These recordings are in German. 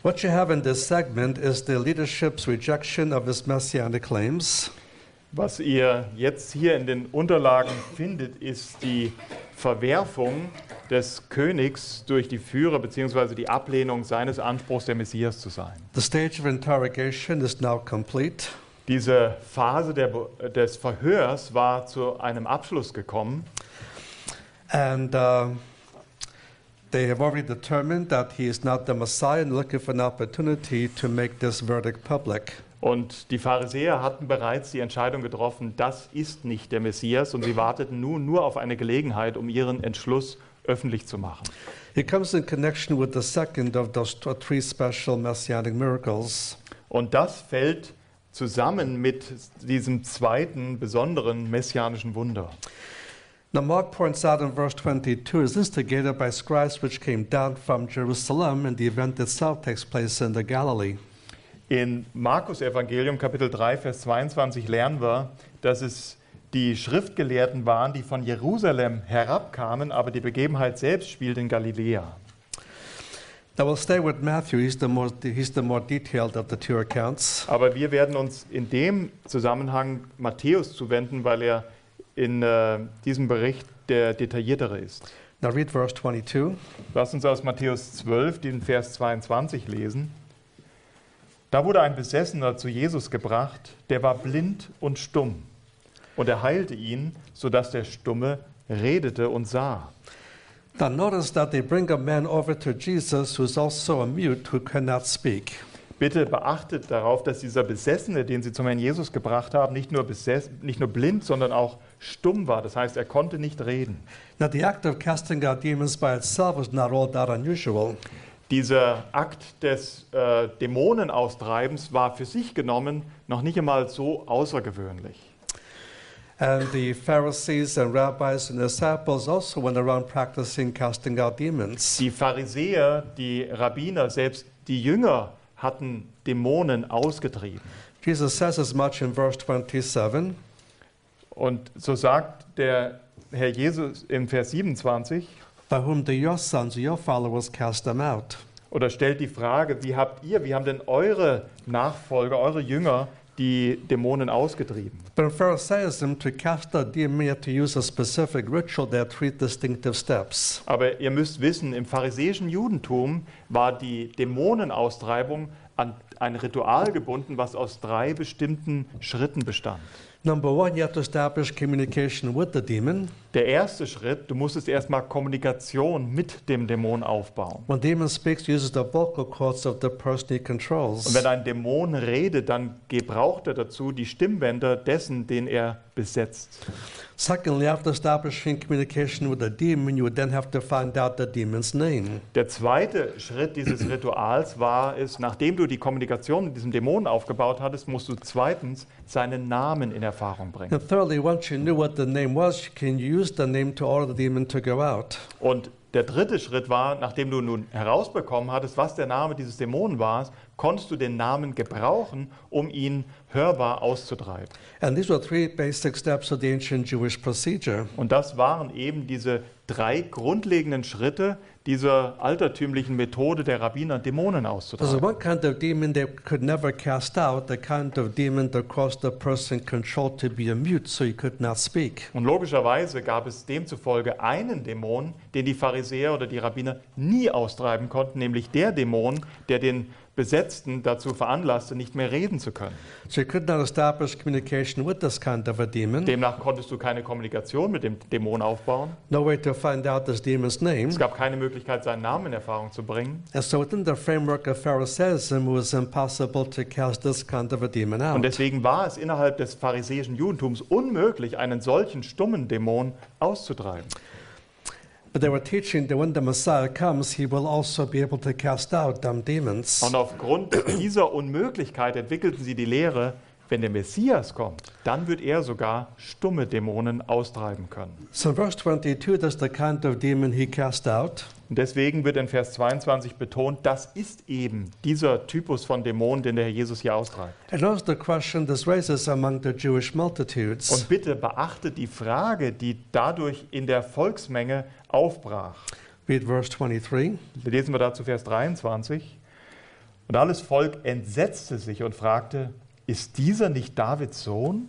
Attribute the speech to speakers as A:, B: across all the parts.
A: What you have in this segment is the leadership's rejection of his messianic claims.
B: Was ihr jetzt hier in den Unterlagen findet, ist die Verwerfung des Königs durch die Führer bzw. die Ablehnung seines Anspruchs, der Messias zu sein.
A: The stage of interrogation is now complete.
B: Diese Phase des Verhörs war zu einem Abschluss gekommen.
A: And they have already determined that he is not the Messiah and looking for an opportunity to make this verdict public.
B: Und die Pharisäer hatten bereits die Entscheidung getroffen, das ist nicht der Messias, und sie warteten nun nur auf eine Gelegenheit, um ihren Entschluss öffentlich zu machen.
A: It comes in connection with the second of those three special messianic miracles.
B: Und das fällt zusammen mit diesem zweiten besonderen messianischen Wunder.
A: Now Mark points out in verse 22, is instigated by scribes which came down from Jerusalem, and the event itself takes place in the Galilee.
B: In Markus Evangelium Kapitel 3, Vers 22 lernen wir, dass es die Schriftgelehrten waren, die von Jerusalem herabkamen, aber die Begebenheit selbst spielt in Galiläa.
A: Now we'll stay with Matthew. He's the more detailed of the two accounts.
B: Aber wir werden uns in dem Zusammenhang Matthäus zuwenden, weil er in diesem Bericht der detailliertere ist.
A: Now read verse 22.
B: Lass uns aus Matthäus 12 den Vers 22 lesen. Da wurde ein Besessener zu Jesus gebracht, der war blind und stumm. Und er heilte ihn, sodass der Stumme redete und sah.
A: Now notice that they bring a man over to Jesus who's also a mute who cannot speak.
B: Bitte beachtet darauf, dass dieser Besessene, den sie zum Herrn Jesus gebracht haben, nicht nur blind, sondern auch stumm war. Das heißt, er konnte nicht reden.
A: Now the act of casting out demons by itself is not all that unusual.
B: Dieser Akt des Dämonenaustreibens war für sich genommen noch nicht einmal so außergewöhnlich.
A: And the Pharisees and rabbis and disciples also went around practicing casting out demons.
B: Die Pharisäer, die Rabbiner, selbst die Jünger hatten Dämonen ausgetrieben.
A: Jesus says as much in verse 27.
B: Und so sagt der Herr Jesus im Vers 27,
A: By whom do your sons, your followers cast them out?
B: oder stellt die Frage, wie haben denn eure Nachfolger, eure Jünger die Dämonen ausgetrieben?
A: But in Pharisaism, to cast out demons, you have to use a specific ritual. There are three distinctive steps.
B: Aber ihr müsst wissen, im pharisäischen Judentum war die Dämonenaustreibung an ein Ritual gebunden, was aus 3 bestimmten Schritten bestand.
A: Number one, you have to establish communication with the demon.
B: Der erste Schritt, du musstest erstmal Kommunikation mit dem Dämon aufbauen.
A: When demon speaks, he uses the vocal cords of the person he controls.
B: Und wenn ein Dämon redet, dann gebraucht er dazu die Stimmbänder dessen, den er besetzt.
A: Secondly, after establishing communication with the demon, you would then have to find out the demon's name.
B: Der zweite Schritt dieses Rituals war es, nachdem du die Kommunikation mit diesem Dämon aufgebaut hattest, musst du zweitens seinen Namen in Erfahrung bringen.
A: And thirdly, once you knew what the name was, you can use the name to order the demon to go out.
B: Und der dritte Schritt war, nachdem du nun herausbekommen hattest, was der Name dieses Dämonen war, konntest du den Namen gebrauchen, um ihn hörbar auszutreiben.
A: And these were three basic steps of the ancient Jewish procedure.
B: Und das waren eben diese 3 grundlegenden Schritte dieser altertümlichen Methode der Rabbiner, Dämonen
A: There's
B: auszutreiben.
A: one kind of demon they could never cast out, the kind of demon that caused the person controlled to be a mute, so he could not speak.
B: Und logischerweise gab es demzufolge einen Dämon, den die Pharisäer oder die Rabbiner nie austreiben konnten, nämlich der Dämon, der den Besetzten dazu veranlasste, nicht mehr reden zu können.
A: So you could not establish communication with this kind of a demon.
B: Demnach konntest du keine Kommunikation mit dem Dämon aufbauen.
A: No way to find out this demon's name.
B: Es gab keine Möglichkeit, seinen Namen in Erfahrung zu bringen.
A: And so within the framework of Pharisaism, it was impossible to cast this kind of a demon
B: Und
A: out.
B: deswegen war es innerhalb des pharisäischen Judentums unmöglich, einen solchen stummen Dämon auszutreiben.
A: But they were teaching that when the Messiah comes, he will also be able to cast out dumb demons.
B: Und aufgrund dieser Unmöglichkeit entwickelten sie die Lehre, wenn der Messias kommt, dann wird er sogar stumme Dämonen austreiben können.
A: So in verse 22, that's the kind of demon he cast out.
B: Und deswegen wird in Vers 22 betont, das ist eben dieser Typus von Dämonen, den der Herr Jesus hier austreibt.
A: And notice the question this raises among the Jewish multitudes.
B: Und bitte beachtet die Frage, die dadurch in der Volksmenge aufbrach.
A: Read verse 23.
B: Lesen wir dazu Vers 23. Und alles Volk entsetzte sich und fragte, ist dieser nicht Davids Sohn?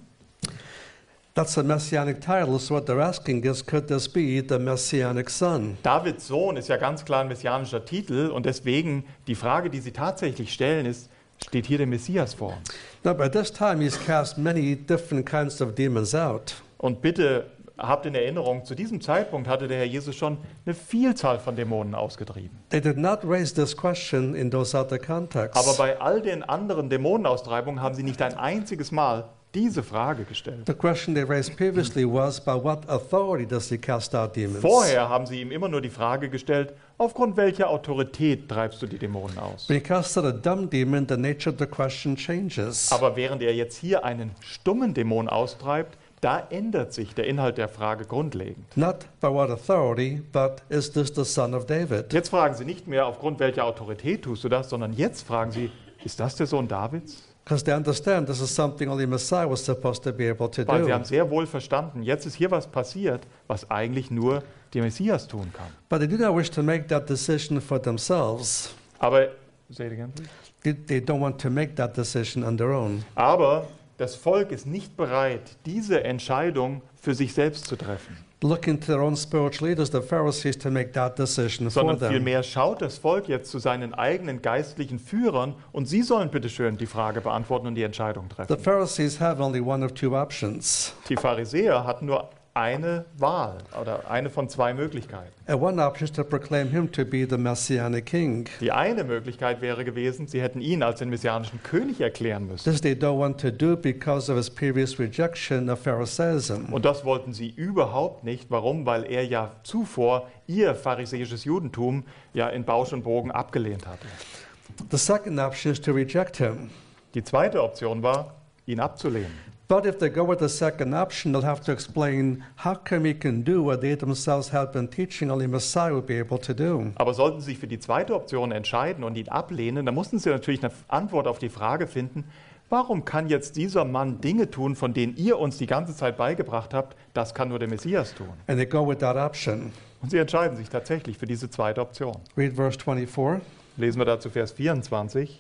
A: That's a messianic title, so what they're asking is, could this be the messianic son?
B: Davids Sohn ist ja ganz klar ein messianischer Titel und deswegen die Frage, die sie tatsächlich stellen, ist, steht hier der Messias vor uns?
A: Now, by this time, he's cast many different kinds of demons out.
B: Und bitte habt in Erinnerung, zu diesem Zeitpunkt hatte der Herr Jesus schon eine Vielzahl von Dämonen ausgetrieben.
A: They did not raise this question in those other contexts.
B: Aber bei all den anderen Dämonenaustreibungen haben sie nicht ein einziges Mal diese Frage gestellt.
A: The question they raised previously was, by what authority does he cast out demons?
B: Vorher haben sie ihm immer nur die Frage gestellt, aufgrund welcher Autorität treibst du die Dämonen aus?
A: When he casts out a dumb demon, the nature of the question changes.
B: Aber während er jetzt hier einen stummen Dämon austreibt, da ändert sich der Inhalt der Frage grundlegend.
A: Not by what authority, but is this the son of David?
B: Jetzt fragen sie nicht mehr, aufgrund welcher Autorität tust du das, sondern jetzt fragen sie, ist das der Sohn Davids?
A: Because they understand this is something only Messiah was supposed to be able to
B: Weil sie
A: do.
B: haben sehr wohl verstanden, jetzt ist hier was passiert, was eigentlich nur der Messias tun kann.
A: But they do not wish to make that decision for themselves.
B: Aber, say it again, please.
A: They don't want to make that decision on their own.
B: Aber das Volk ist nicht bereit, diese Entscheidung für sich selbst zu treffen,
A: Looking to their own spiritual leaders, the Pharisees, to make that decision for
B: sondern
A: them.
B: vielmehr schaut das Volk jetzt zu seinen eigenen geistlichen Führern und sie sollen bitteschön die Frage beantworten und die Entscheidung
A: The
B: treffen.
A: Pharisees have only one of two options.
B: Die Pharisäer hatten nur eine Wahl oder eine von zwei Möglichkeiten.
A: And one option is to proclaim him to be the Messianic king.
B: Die eine Möglichkeit wäre gewesen, sie hätten ihn als den messianischen König erklären müssen.
A: This they don't want to do because of his previous rejection of Pharisaism.
B: Und das wollten sie überhaupt nicht. Warum? Weil er ja zuvor ihr pharisäisches Judentum ja in Bausch und Bogen abgelehnt hatte.
A: The second option is to reject him.
B: Die zweite Option war, ihn abzulehnen.
A: But if they go with the second option, they'll have to explain how come he can do what they themselves have been teaching only Messiah would be able to do.
B: Aber sollten sie sich für die zweite Option entscheiden und ihn ablehnen, dann mussten sie natürlich eine Antwort auf die Frage finden, warum kann jetzt dieser Mann Dinge tun, von denen ihr uns die ganze Zeit beigebracht habt, das kann nur der Messias tun.
A: And they go with that option.
B: Und sie entscheiden sich tatsächlich für diese zweite Option.
A: Read verse 24.
B: Lesen wir dazu Vers 24.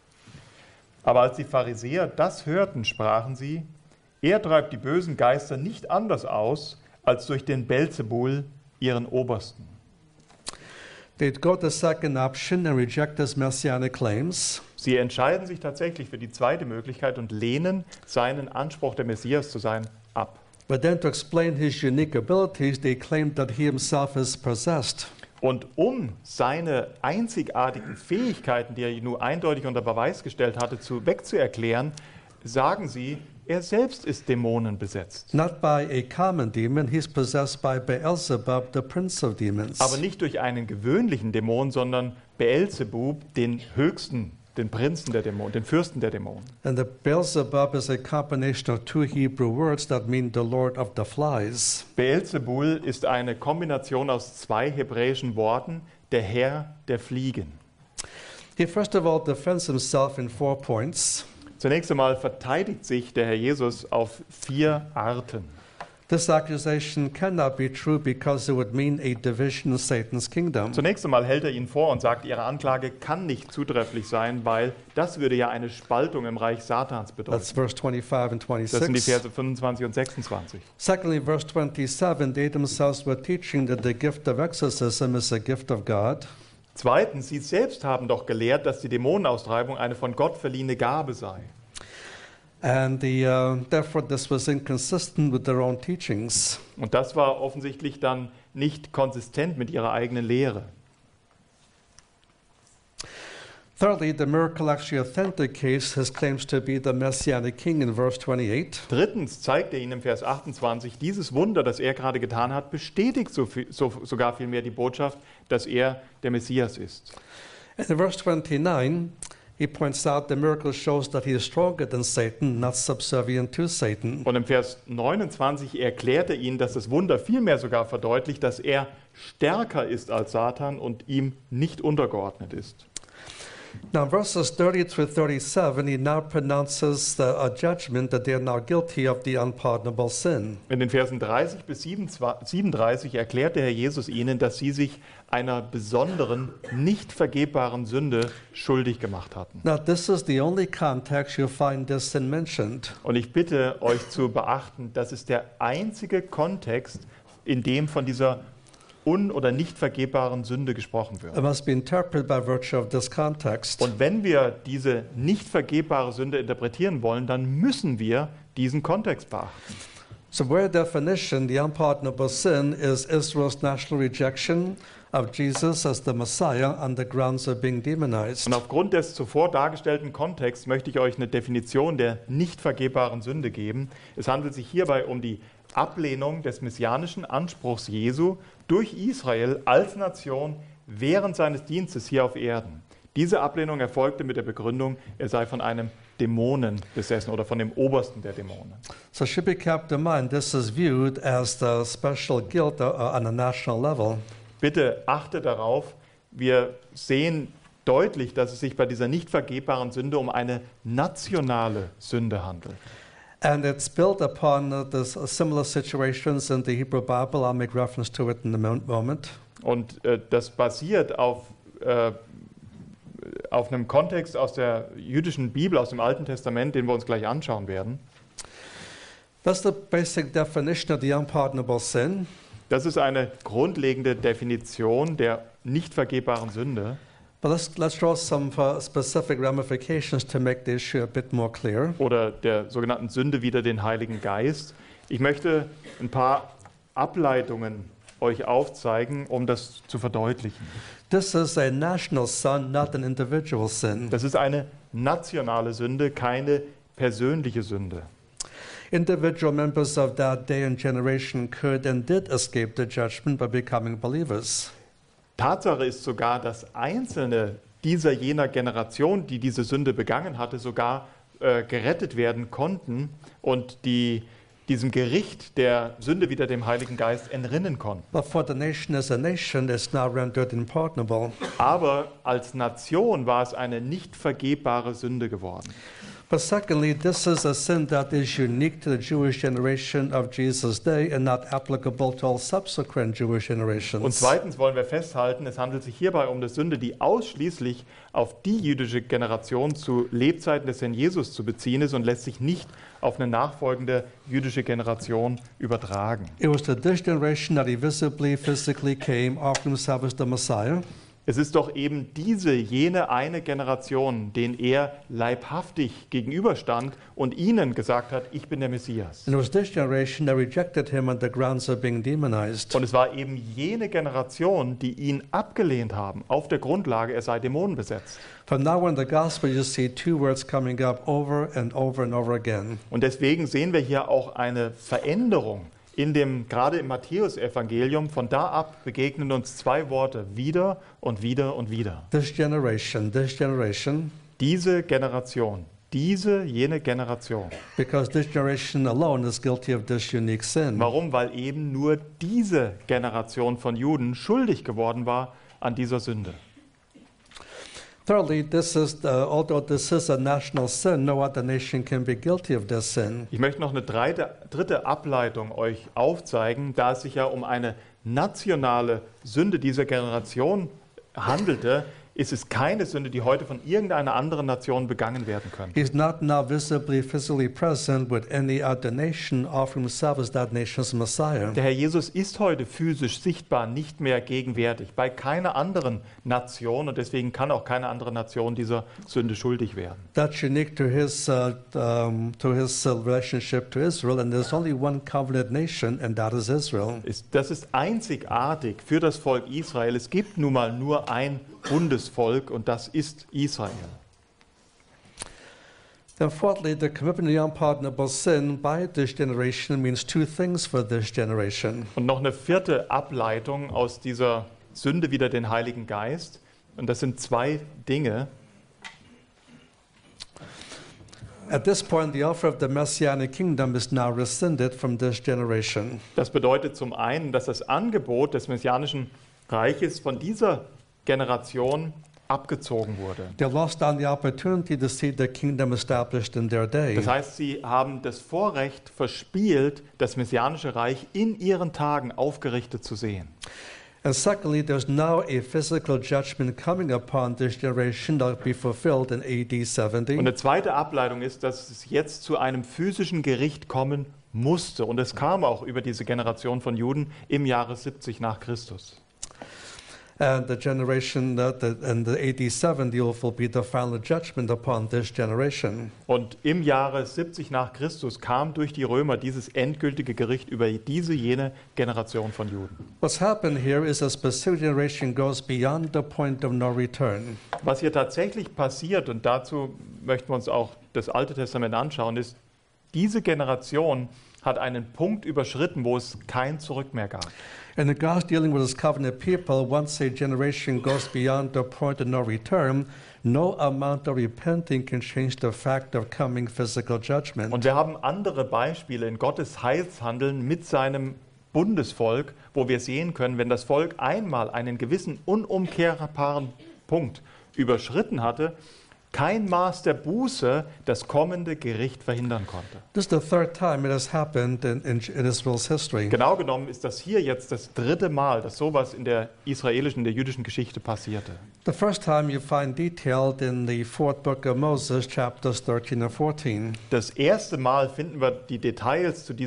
B: Aber als die Pharisäer das hörten, sprachen sie, er treibt die bösen Geister nicht anders aus, als durch den Belzebul, ihren Obersten.
A: They'd go the second option and reject his messianic claims.
B: Sie entscheiden sich tatsächlich für die zweite Möglichkeit und lehnen seinen Anspruch, der Messias zu sein, ab.
A: But then to explain his unique abilities, they claim that he himself is possessed.
B: Und um seine einzigartigen Fähigkeiten, die er nur eindeutig unter Beweis gestellt hatte, wegzuerklären, sagen sie, er selbst ist dämonenbesetzt.
A: Not by a common demon, he's possessed by Beelzebub, the prince of demons.
B: Aber nicht durch einen gewöhnlichen Dämon, sondern Beelzebub, den höchsten, den Prinzen der Dämonen, den Fürsten der Dämonen.
A: And the Beelzebub is a combination of two Hebrew words that mean the Lord of the Flies.
B: Beelzebul ist eine Kombination aus zwei hebräischen Worten, der Herr der Fliegen.
A: He first of all defends himself in 4 points.
B: Zunächst einmal verteidigt sich der Herr Jesus auf 4 Arten.
A: This accusation cannot be true because it would mean a division of Satan's kingdom.
B: Zunächst einmal hält er ihn vor und sagt, ihre Anklage kann nicht zutrefflich sein, weil das würde ja eine Spaltung im Reich Satans bedeuten.
A: That's verse 25 and
B: Das sind die
A: 26.
B: Verse 25 und 26.
A: Secondly, verse 27, they themselves were teaching that the gift of exorcism is a gift of God.
B: Zweitens, sie selbst haben doch gelehrt, dass die Dämonenaustreibung eine von Gott verliehene Gabe sei.
A: And therefore, this was inconsistent with their own teachings.
B: Und das war offensichtlich dann nicht konsistent mit ihrer eigenen Lehre.
A: Thirdly, the miracle actually authenticates his claims to be the Messianic king in verse 28.
B: Drittens zeigt er ihnen im Vers 28, dieses Wunder, das er gerade getan hat, bestätigt sogar vielmehr die Botschaft, dass er der Messias ist.
A: And in verse 29, he points out the miracle shows that he is stronger than Satan, not subservient to Satan.
B: Und im Vers 29 erklärt er ihnen, dass das Wunder vielmehr sogar verdeutlicht, dass er stärker ist als Satan und ihm nicht untergeordnet ist.
A: Now, in verses 30 through 37, he now pronounces a judgment that they are now guilty of the unpardonable sin.
B: In den Versen 30 bis 37 erklärt der Herr Jesus ihnen, dass sie sich einer besonderen, nicht vergebbaren Sünde schuldig gemacht hatten.
A: Now, this is the only context you'll find this sin mentioned.
B: Und ich bitte euch zu beachten, das ist der einzige Kontext, in dem von dieser oder nicht vergebbaren Sünde gesprochen wird.
A: It must be interpreted by virtue of this context.
B: Und wenn wir diese nicht vergebbare Sünde interpretieren wollen, dann müssen wir diesen Kontext beachten.
A: So, by definition, the unpardonable sin is Israel's national rejection of Jesus as the Messiah on the grounds of being demonized.
B: Und aufgrund des zuvor dargestellten Kontexts möchte ich euch eine Definition der nicht vergebbaren Sünde geben. Es handelt sich hierbei um die Ablehnung des messianischen Anspruchs Jesu durch Israel als Nation während seines Dienstes hier auf Erden. Diese Ablehnung erfolgte mit der Begründung, er sei von einem Dämonen besessen oder von dem Obersten der Dämonen.
A: So it should be kept in mind, this is viewed as the special guilt on a national level.
B: Bitte achte darauf, wir sehen deutlich, dass es sich bei dieser nicht vergebbaren Sünde um eine nationale Sünde handelt.
A: And it's built upon the similar situations in the Hebrew Bible. I'll make reference to it in a moment.
B: Und das basiert auf einem Kontext aus der jüdischen Bibel, aus dem Alten Testament, den wir uns gleich anschauen werden.
A: That's the basic definition of the unpardonable sin.
B: Das ist eine grundlegende Definition der nicht vergebbaren Sünde.
A: But let's draw some specific ramifications to make the issue a bit more clear.
B: Oder der sogenannten Sünde wider den Heiligen Geist. Ich möchte ein paar Ableitungen euch aufzeigen, um das zu verdeutlichen.
A: This is a national sin, not an individual sin.
B: Das ist eine nationale Sünde, keine persönliche Sünde.
A: Individual members of that day and generation could and did escape the judgment by becoming believers.
B: Tatsache ist sogar, dass Einzelne jener Generation, die diese Sünde begangen hatte, sogar gerettet werden konnten und diesem Gericht der Sünde wider dem Heiligen Geist entrinnen konnten.
A: But for the nation as a nation, it's now rendered unpardonable.
B: Aber als Nation war es eine nicht vergebbare Sünde geworden.
A: But secondly, this is a sin that is unique to the Jewish generation of Jesus' day and not applicable to all subsequent Jewish generations.
B: Und zweitens wollen wir festhalten, es handelt sich hierbei um eine Sünde, die ausschließlich auf die jüdische Generation zu Lebzeiten des Herrn Jesus zu beziehen ist und lässt sich nicht auf eine nachfolgende jüdische Generation übertragen.
A: It was to this generation that he visibly, physically came, offering himself as the Messiah.
B: Es ist doch eben jene eine Generation, denen er leibhaftig gegenüberstand und ihnen gesagt hat, ich bin der Messias.
A: And it was this generation that rejected him on the grounds of being demonized.
B: Und es war eben jene Generation, die ihn abgelehnt haben, auf der Grundlage, er sei dämonenbesetzt.
A: From now on in the gospel, you see two words coming up over and over and over again.
B: Und deswegen sehen wir hier auch eine Veränderung. Gerade im Matthäusevangelium, von da ab begegnen uns zwei Worte, wieder und wieder und wieder.
A: This generation,
B: Diese Generation, jene Generation.
A: because this generation alone is guilty of this unique sin.
B: Warum? Weil eben nur diese Generation von Juden schuldig geworden war an dieser Sünde.
A: Thirdly, although this is a national sin, no other nation can be guilty of this sin.
B: Ich möchte noch eine dritte Ableitung euch aufzeigen, da es sich ja um eine nationale Sünde dieser Generation handelte, ist es keine Sünde, die heute von irgendeiner anderen Nation begangen werden könnte.
A: He's not now visibly, physically present with any other nation, offering himself as that nation's Messiah.
B: Der Herr Jesus ist heute physisch sichtbar nicht mehr gegenwärtig bei keiner anderen Nation und deswegen kann auch keine andere Nation dieser Sünde schuldig werden.
A: That's unique to his relationship to Israel, and there's only one covenant nation, and that is Israel.
B: Das ist einzigartig für das Volk Israel. Es gibt nun mal nur ein Bundesvolk und das ist Israel.
A: Then fourthly, the commitment of the unpardonable sin by this generation means two things for this generation.
B: Und noch eine vierte Ableitung aus dieser Sünde wider den Heiligen Geist. Und das sind zwei Dinge.
A: At this point, the offer of the Messianic kingdom is now rescinded from this generation.
B: Das bedeutet zum einen, dass das Angebot des messianischen Reiches von dieser Generation abgezogen wurde.
A: They lost on the opportunity to see the kingdom established in their day.
B: Das heißt, sie haben das Vorrecht verspielt, das messianische Reich in ihren Tagen aufgerichtet zu sehen.
A: And secondly, there's now a physical judgment coming upon this generation that will be fulfilled in AD 70.
B: Und eine zweite Ableitung ist, dass es jetzt zu einem physischen Gericht kommen musste. Und es kam auch über diese Generation von Juden im Jahre 70 nach Christus.
A: And the generation that in the AD 70 will be the final judgment upon this generation.
B: Und im Jahre 70 nach Christus kam durch die Römer dieses endgültige Gericht über jene Generation von Juden.
A: What's happened here is a specific generation goes beyond the point of no return.
B: Was hier tatsächlich passiert, und dazu möchten wir uns auch das Alte Testament anschauen, ist, diese Generation hat einen Punkt überschritten, wo es kein Zurück mehr gab.
A: And God's dealing with his covenant people, once a generation goes beyond the point of no return, no amount of repenting can change the fact of coming physical judgment.
B: Und wir haben andere Beispiele in Gottes Heilshandeln mit seinem Bundesvolk, wo wir sehen können, wenn das Volk einmal einen gewissen unumkehrbaren Punkt überschritten hatte, kein Maß der Buße das kommende Gericht verhindern konnte.
A: This is the third time it has happened in Israel's history.
B: Genau genommen ist das hier jetzt das dritte Mal, dass sowas in der israelischen, in der jüdischen Geschichte passierte.
A: The first time you find detailed in the fourth book of Moses, chapters 13 and 14.
B: Das erste Mal finden wir die Details zu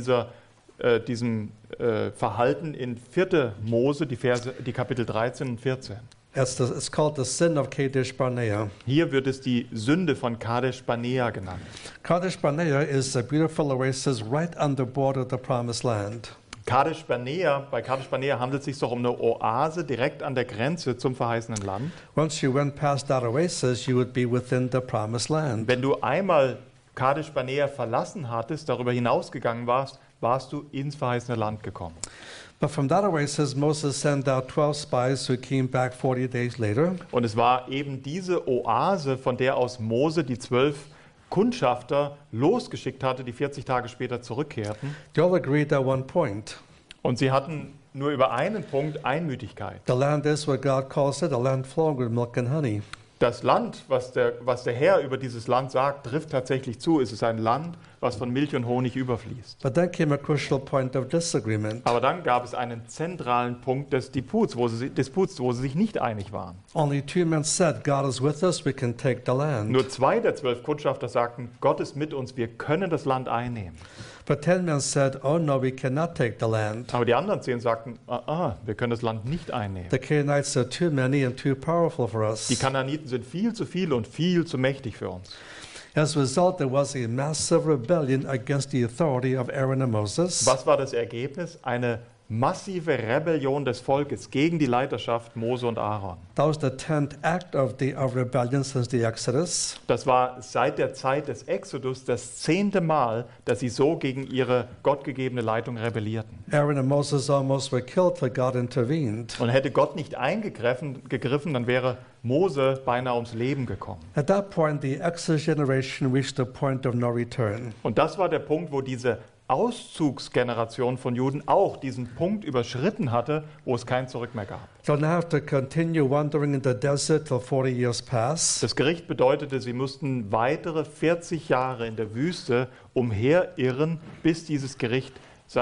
B: diesem Verhalten in 4. Mose, die Kapitel 13 und 14.
A: It's called the sin of Kadesh Barnea.
B: Hier wird es die Sünde von Kadesh Barnea genannt.
A: Kadesh Barnea is a beautiful oasis right on the border of the promised land.
B: Bei Kadesh Barnea handelt es sich doch um eine Oase direkt an der Grenze zum verheißenen Land.
A: Once you went past that oasis, you would be within the promised land.
B: Wenn du einmal Kadesh Barnea verlassen hattest, darüber hinausgegangen warst, warst du ins verheißene Land gekommen.
A: But from that oasis, Moses sent out 12 spies who came back 40 days later.
B: Und es war eben diese Oase, von der aus Mose die 12 Kundschafter losgeschickt hatte, die 40 Tage später zurückkehrten.
A: They all agreed at one point.
B: Und sie hatten nur über einen Punkt Einmütigkeit.
A: The land is what God calls it, a land flowing with milk and honey.
B: Das Land, was der Herr über dieses Land sagt, trifft tatsächlich zu. Es ist ein Land, was von Milch und Honig überfließt.
A: But then came a crucial point of disagreement.
B: Aber dann gab es einen zentralen Punkt des Disputs, wo sie sich nicht einig waren.
A: Only 2 men said, God is with us, we can take the land.
B: Nur 2 der 12 Kundschafter sagten, Gott ist mit uns, wir können das Land einnehmen.
A: But 10 men said, oh no, we cannot take the land.
B: Aber die anderen 10 sagten, wir können das Land nicht einnehmen.
A: The Canaanites are too many and too powerful for us.
B: Die Kanaaniten sind viel zu viele und viel zu mächtig für uns.
A: As a result, there was a massive rebellion against the authority of Aaron and Moses.
B: Was war das Ergebnis? Eine massive Rebellion des Volkes gegen die Leiterschaft Mose und Aaron.
A: That was the 10th act of rebellion since the Exodus.
B: Das war seit der Zeit des Exodus das 10. Mal, dass sie so gegen ihre gottgegebene Leitung rebellierten.
A: Aaron and Moses almost were killed, but God intervened.
B: Und hätte Gott nicht gegriffen, dann wäre Mose beinahe ums Leben gekommen.
A: At that point, the Exodus generation reached the point of no return.
B: Und das war der Punkt, wo diese Auszugsgeneration von Juden auch diesen Punkt überschritten hatte, wo es kein Zurück mehr gab.
A: They'll now have to continue wandering in the desert till 40 years pass.
B: Das Gericht bedeutete, sie mussten weitere 40 Jahre in der Wüste umherirren, bis dieses Gericht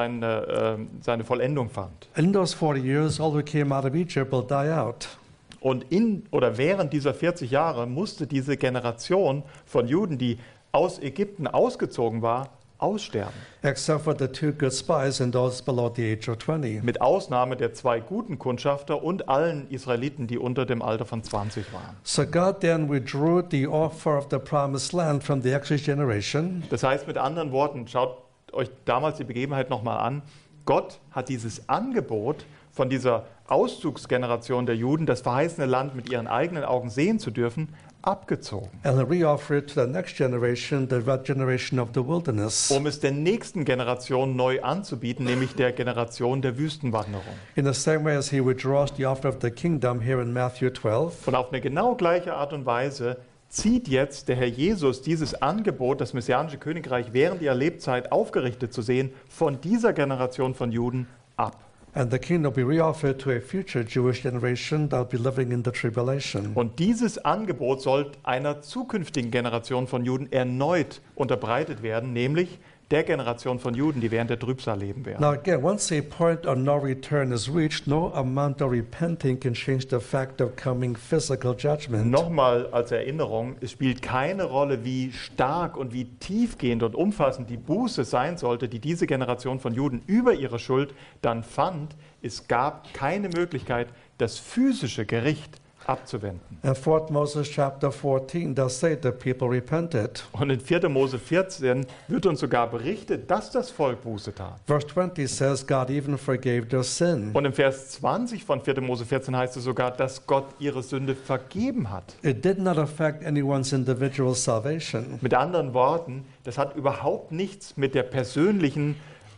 B: seine Vollendung fand.
A: In those 40 years, all who came out of Egypt will die out.
B: Und während dieser 40 Jahre musste diese Generation von Juden, die aus Ägypten ausgezogen war, aussterben.
A: Except for the 2 good spies and those below the age of 20.
B: Mit Ausnahme der 2 guten Kundschafter und allen Israeliten, die unter dem Alter von 20 waren.
A: So God then withdrew the offer of the promised land from the Exodus generation.
B: Das heißt mit anderen Worten, schaut euch damals die Begebenheit nochmal an. Gott hat dieses Angebot von dieser Auszugsgeneration der Juden, das verheißene Land mit ihren eigenen Augen sehen zu dürfen, abgezogen.
A: And re-offered to the next generation, the generation of the wilderness.
B: Um es der nächsten Generation neu anzubieten, nämlich der Generation der Wüstenwanderung.
A: In the same way as he withdraws the offer of the kingdom here in Matthew 12.
B: Und auf eine genau gleiche Art und Weise zieht jetzt der Herr Jesus dieses Angebot, das messianische Königreich während ihrer Lebzeit aufgerichtet zu sehen, von dieser Generation von Juden ab.
A: And the kingdom will be reoffered to a future Jewish generation that will be living in the tribulation.
B: Und dieses Angebot soll einer zukünftigen Generation von Juden erneut unterbreitet werden, nämlich der Generation von Juden, die während der Trübsal leben werden.
A: Now again, once a point of no return is reached, no amount of repenting can change the fact of coming physical judgment.
B: Nochmal als Erinnerung, es spielt keine Rolle, wie stark und wie tiefgehend und umfassend die Buße sein sollte, die diese Generation von Juden über ihre Schuld dann fand. Es gab keine Möglichkeit, das physische Gericht abzuwenden.
A: And 4 Moses chapter 14 does say the people repented.
B: Und in 4. Mose 14 wird uns sogar berichtet, dass das Volk Buße tat.
A: Verse 20 says God even forgave their sin.
B: Und im Vers 20 von 4. Mose 14 heißt es sogar, dass Gott ihre Sünde vergeben hat.
A: It did not affect anyone's individual salvation.
B: Mit anderen Worten, das hat überhaupt nichts mit der persönlichen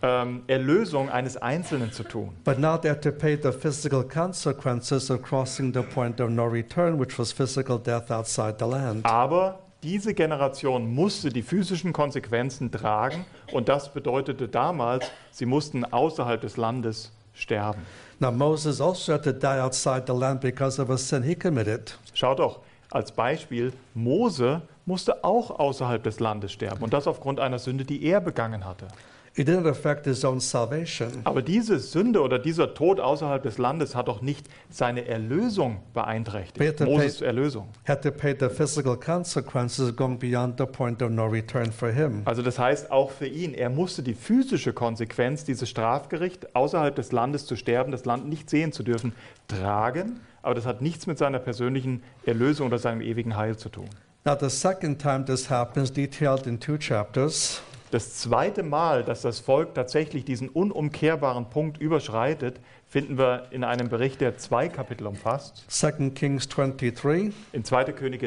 B: Erlösung eines Einzelnen zu tun.
A: But now they had to pay the physical consequences of crossing the point of no return, which was physical death outside the land.
B: Aber diese Generation musste die physischen Konsequenzen tragen und das bedeutete damals, sie mussten außerhalb des Landes sterben.
A: Now Moses also had to die outside the land because of a sin he committed.
B: Schaut doch, als Beispiel, Mose musste auch außerhalb des Landes sterben und das aufgrund einer Sünde, die er begangen hatte.
A: It didn't affect his own salvation.
B: Aber diese Sünde oder dieser Tod außerhalb des Landes hat doch nicht seine Erlösung beeinträchtigt,
A: Peter
B: Moses' Erlösung.
A: Had to pay the physical consequences going beyond the point of no return for him.
B: Also das heißt auch für ihn, er musste die physische Konsequenz, dieses Strafgericht außerhalb des Landes zu sterben, das Land nicht sehen zu dürfen, tragen, aber das hat nichts mit seiner persönlichen Erlösung oder seinem ewigen Heil zu tun.
A: Now the second time this happens, detailed in 2 chapters,
B: Das zweite Mal, dass das Volk tatsächlich diesen unumkehrbaren Punkt überschreitet, finden wir in einem Bericht, der 2 Kapitel umfasst.
A: 2 Kings 23
B: In 2. Könige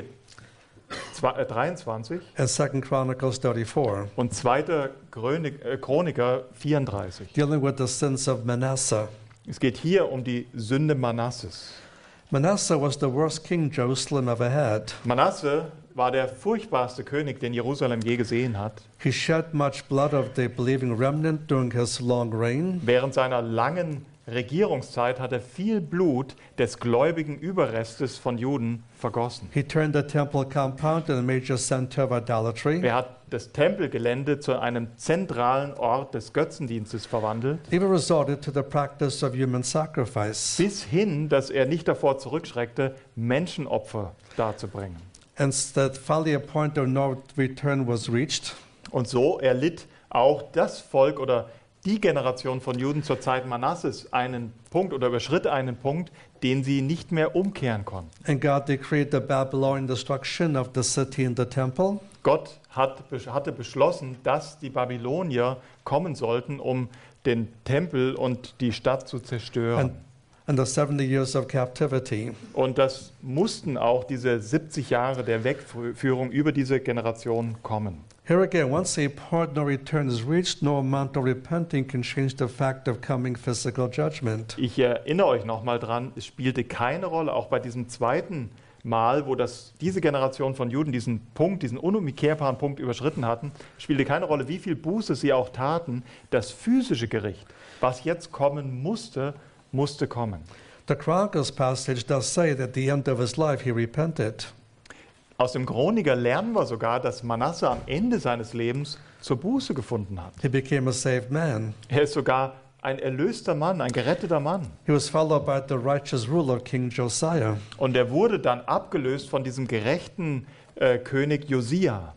B: 23
A: and 2 Chronicles 34,
B: und 2. Chroniker 34.
A: dealing with the sins of Manasseh.
B: Es geht hier um die Sünde Manasses.
A: Manasseh was the worst king Jerusalem ever had.
B: Manasse war der furchtbarste König, den Jerusalem je gesehen hat.
A: He shed much blood of the believing remnant during his long reign.
B: Während seiner langen Regierungszeit hat er viel Blut des gläubigen Überrestes von Juden vergossen.
A: He turned the temple compound into a major center of idolatry.
B: Er hat das Tempelgelände zu einem zentralen Ort des Götzendienstes verwandelt,
A: Even resorted to the practice of human sacrifice.
B: bis hin, dass er nicht davor zurückschreckte, Menschenopfer darzubringen.
A: And that finally a point of no return was reached.
B: Und so erlitt auch das Volk oder die Generation von Juden zur Zeit Manasses einen Punkt oder überschritt einen Punkt, den sie nicht mehr umkehren konnten.
A: And God decreed the Babylonian destruction of the city and the temple.
B: Gott hatte beschlossen, dass die Babylonier kommen sollten, um den Tempel und die Stadt zu zerstören.
A: And the 70 years of captivity.
B: Und das mussten auch diese 70 Jahre der Wegführung über diese Generation kommen.
A: Here again, once a point no return is reached, no amount of repenting can change the fact of coming physical judgment.
B: Ich erinnere euch nochmal dran, es spielte keine Rolle, auch bei diesem zweiten Mal, wo diese Generation von Juden diesen Punkt, diesen unumkehrbaren Punkt überschritten hatten, spielte keine Rolle, wie viel Buße sie auch taten. Das physische Gericht, was jetzt kommen musste kommen.
A: The Chronicles passage does say that at the end of his life he repented.
B: Aus dem Chroniker lernen wir sogar, dass Manasse am Ende seines Lebens zur Buße gefunden hat.
A: He became a saved man.
B: Er ist sogar ein erlöster Mann, ein geretteter Mann.
A: He was followed by the righteous rule of King Josiah.
B: Und er wurde dann abgelöst von diesem gerechten König Josia.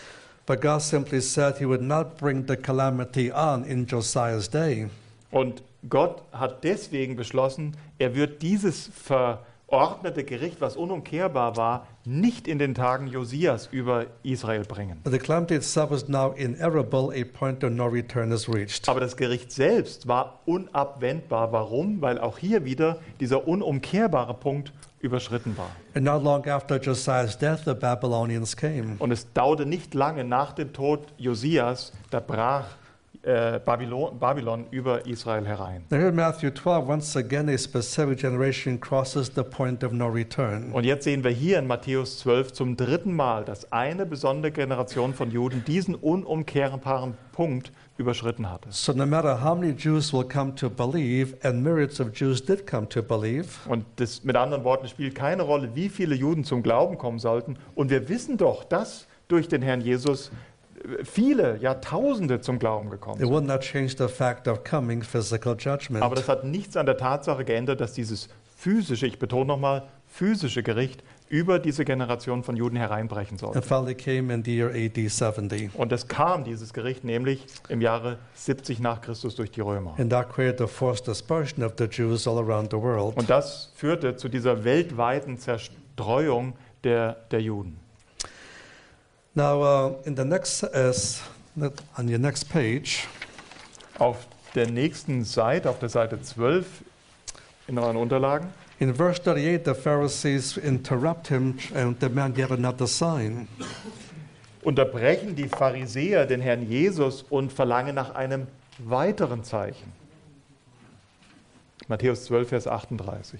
A: But God simply said he would not bring the calamity on in Josiah's day.
B: Und Gott hat deswegen beschlossen, er wird dieses verordnete Gericht, was unumkehrbar war, nicht in den Tagen Josias über Israel bringen.
A: The calamity itself is now inevitable, a point of no return is reached.
B: Aber das Gericht selbst war unabwendbar. Warum? Weil auch hier wieder dieser unumkehrbare Punkt überschritten war.
A: And not long after Josiah's death, the Babylonians came.
B: Und es dauerte nicht lange nach dem Tod Josias, da brach Babylon über Israel herein.
A: Now here in Matthew 12, once again, a specific generation crosses the point of no return.
B: Und jetzt sehen wir hier in Matthäus 12 zum dritten Mal, dass eine besondere Generation von Juden diesen unumkehrbaren Punkt überschritten hatte.
A: So no matter how many Jews will come to believe, and myriads of Jews did come to believe,
B: Und das mit anderen Worten spielt keine Rolle, wie viele Juden zum Glauben kommen sollten. Und wir wissen doch, dass durch den Herrn Jesus viele, Jahrtausende zum Glauben gekommen
A: it
B: sind.
A: will not change the fact of coming physical judgment.
B: Aber das hat nichts an der Tatsache geändert, dass dieses physische, ich betone nochmal, physische Gericht über diese Generation von Juden hereinbrechen sollte.
A: And finally came in the year AD 70.
B: Und es kam, dieses Gericht, nämlich im Jahre 70 nach Christus durch die Römer.
A: And that created the forced dispersion of the Jews all around the world.
B: Und das führte zu dieser weltweiten Zerstreuung der Juden.
A: Now, in the next, on your next page,
B: Auf der nächsten Seite, auf der Seite 12 in euren Unterlagen,
A: in verse 38, the Pharisees interrupt him and demand yet another sign.
B: unterbrechen die Pharisäer den Herrn Jesus und verlangen nach einem weiteren Zeichen. Matthäus 12, Vers 38.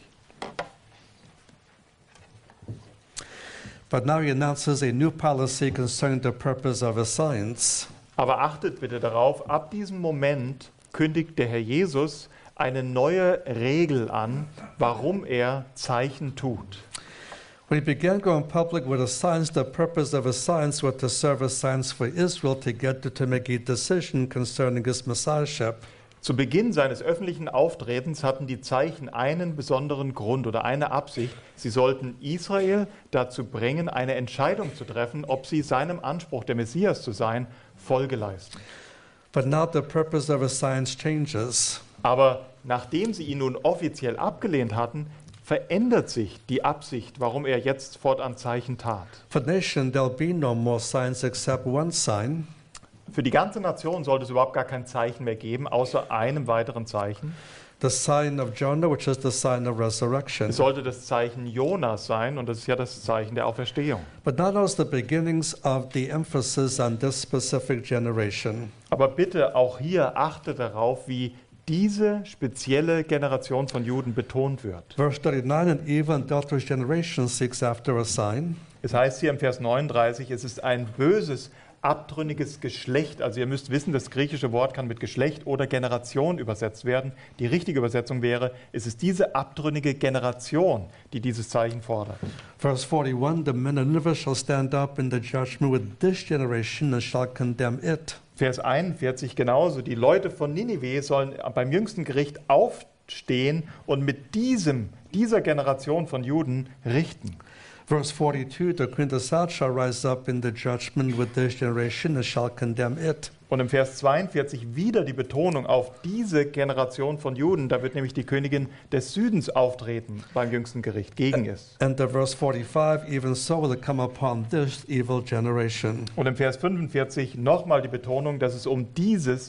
A: But now he announces a new policy concerning the purpose of his signs.
B: Aber achtet bitte darauf, ab diesem Moment kündigt der Herr Jesus eine neue Regel an, warum er Zeichen tut.
A: When he began going public with his signs, the purpose of his signs was to serve as signs for Israel together to make a decision concerning his messiahship.
B: Zu Beginn seines öffentlichen Auftretens hatten die Zeichen einen besonderen Grund oder eine Absicht. Sie sollten Israel dazu bringen, eine Entscheidung zu treffen, ob sie seinem Anspruch, der Messias zu sein, Folge leisten.
A: But now the purpose of his signs changes.
B: Aber nachdem sie ihn nun offiziell abgelehnt hatten, verändert sich die Absicht, warum er jetzt fortan Zeichen tat.
A: For the nation, there'll be no more signs except one sign.
B: Für die ganze Nation sollte es überhaupt gar kein Zeichen mehr geben, außer einem weiteren Zeichen.
A: The sign of Jonah, which is the sign of resurrection.
B: Es sollte das Zeichen Jonas sein, und das ist ja das Zeichen der Auferstehung.
A: But now notice the beginnings of the emphasis on this specific generation.
B: Aber bitte auch hier achte darauf, wie diese spezielle Generation von Juden betont wird.
A: Verse 39, an evil and adulterous generation seeks after a sign.
B: Es heißt hier im Vers 39, es ist ein böses, abtrünniges Geschlecht. Also ihr müsst wissen, das griechische Wort kann mit Geschlecht oder Generation übersetzt werden. Die richtige Übersetzung wäre, es ist diese abtrünnige Generation, die dieses Zeichen fordert.
A: Verse 41, the men of Nineveh shall stand up in the judgment with this generation and shall condemn it.
B: Vers 41 genauso. Die Leute von Ninive sollen beim jüngsten Gericht aufstehen und mit dieser Generation von Juden richten.
A: Verse 42, the queen of the south shall rise up in the judgment with this generation and shall condemn it.
B: Und im Vers 42 wieder die Betonung auf diese Generation von Juden. Da wird nämlich die Königin des Südens auftreten beim jüngsten Gericht gegen es.
A: And the verse 45, even so will it come upon this evil generation.
B: Und im Vers 45 nochmal die Betonung, dass es um diese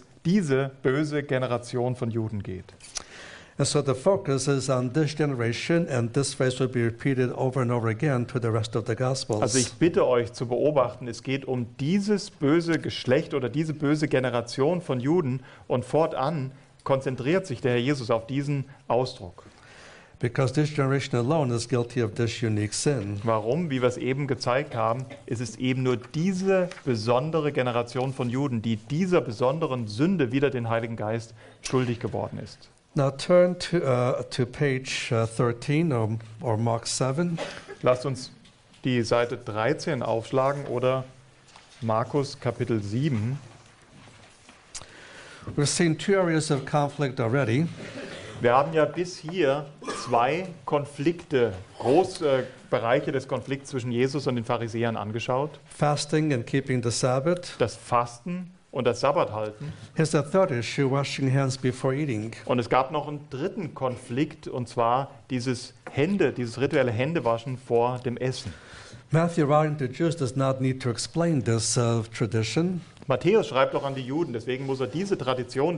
B: böse Generation von Juden geht.
A: And so the focus is on this generation, and this phrase will be repeated over and over again to the rest of the Gospels.
B: Also ich bitte euch zu beobachten, es geht um dieses böse Geschlecht oder diese böse Generation von Juden, und fortan konzentriert sich der Herr Jesus auf diesen Ausdruck.
A: Because this generation alone is guilty of this unique sin.
B: Warum? Wie wir es eben gezeigt haben, ist es eben nur diese besondere Generation von Juden, die dieser besonderen Sünde wider den Heiligen Geist schuldig geworden ist.
A: Now turn to page 13 or Mark 7.
B: Lasst uns die Seite 13 aufschlagen oder Markus Kapitel 7.
A: We've seen two areas of conflict already.
B: Wir haben ja bis hier zwei Konflikte, große Bereiche des Konflikts zwischen Jesus und den Pharisäern angeschaut.
A: Fasting and keeping the Sabbath.
B: Das Fasten und das Sabbathalten.
A: Here's the third issue, washing hands before eating.
B: Und es gab noch einen dritten Konflikt, und zwar dieses rituelle Händewaschen vor dem Essen.
A: Matthew, writing to Jews, does not need to explain this tradition.
B: Matthäus schreibt doch an die Juden, deswegen muss er diese Tradition des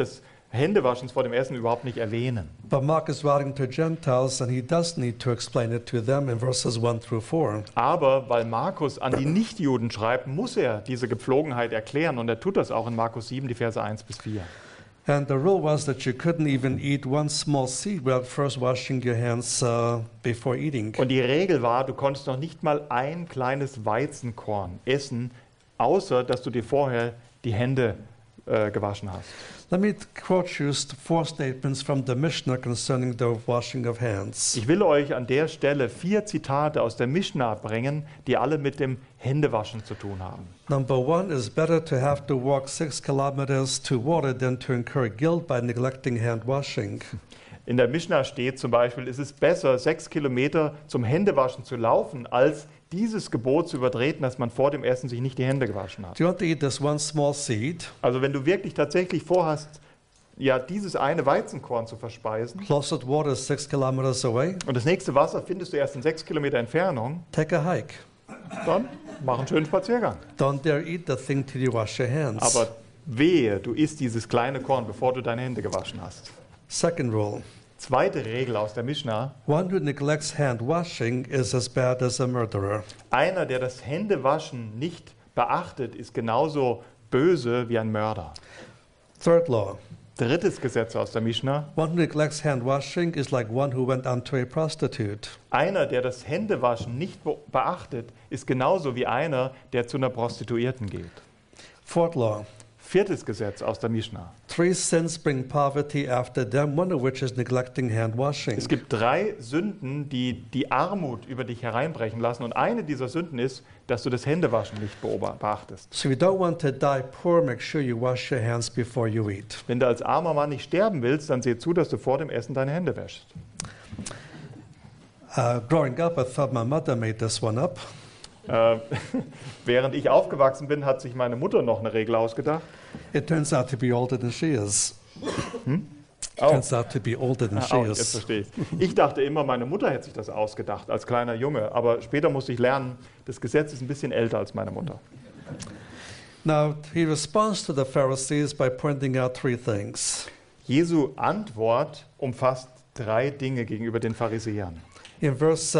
B: Händewaschens vor dem Essen überhaupt nicht erwähnen.
A: But Mark is writing to Gentiles, and he does need to explain it to them in verses 1 through 4.
B: Aber weil Markus an die Nichtjuden schreibt, muss er diese Gepflogenheit erklären und er tut das auch in Markus 7, die Verse 1 bis 4.
A: And the rule was that you couldn't even eat one small seed without first washing your hands before eating.
B: Und die Regel war, du konntest noch nicht mal ein kleines Weizenkorn essen, außer dass du dir vorher die Hände gewaschen hast.
A: Let me quote you 4 statements from the Mishnah concerning the washing of hands.
B: Ich will euch an der Stelle 4 Zitate aus der Mishnah bringen, die alle mit dem Händewaschen zu tun haben.
A: Number 1 is better to have to walk 6 kilometers to water than to incur guilt by neglecting hand washing.
B: In der Mishnah steht zum Beispiel, es ist besser, 6 Kilometer zum Händewaschen zu laufen, als dieses Gebot zu übertreten, dass man vor dem Essen sich nicht die Hände gewaschen hat.
A: Do you want to eat this one small seed?
B: Also wenn du wirklich tatsächlich vorhast, ja, dieses eine Weizenkorn zu verspeisen,
A: Closest water is 6 kilometers away.
B: und das nächste Wasser findest du erst in 6 Kilometer Entfernung,
A: Take a hike.
B: dann mach einen schönen Spaziergang.
A: Don't dare eat the thing till you wash your hands.
B: Aber wehe, du isst dieses kleine Korn, bevor du deine Hände gewaschen hast.
A: Second rule.
B: Zweite Regel aus der Mishnah:
A: One who neglects hand washing is as bad as a murderer.
B: Einer, der das Händewaschen nicht beachtet, ist genauso böse wie ein Mörder.
A: Third law.
B: Drittes Gesetz aus der Mishnah:
A: One who neglects hand washing is like one who went unto a prostitute.
B: Einer, der das Händewaschen nicht beachtet, ist genauso wie einer, der zu einer Prostituierten geht.
A: Fourth law.
B: Viertes Gesetz aus der Mishnah:
A: 3 sins bring poverty after them, one of which is neglecting hand washing.
B: Es gibt 3 Sünden, die die Armut über dich hereinbrechen lassen. Und eine dieser Sünden ist, dass du das Händewaschen nicht beachtest.
A: So if you don't want to die poor, make sure you wash your hands before you eat.
B: Wenn du als armer Mann nicht sterben willst, dann seh zu, dass du vor dem Essen deine Hände wäschst.
A: Growing up, I thought my mother made this one up.
B: Während ich aufgewachsen bin, hat sich meine Mutter noch eine Regel ausgedacht.
A: It turns out to be older than she is.
B: Oh,
A: Turns out to be older than she
B: jetzt
A: is.
B: verstehe ich. Ich dachte immer, meine Mutter hätte sich das ausgedacht als kleiner Junge. Aber später musste ich lernen, das Gesetz ist ein bisschen älter als meine Mutter.
A: Now, he responds to the Pharisees by pointing out 3 things.
B: Jesu Antwort umfasst 3 Dinge gegenüber den Pharisäern.
A: In verse,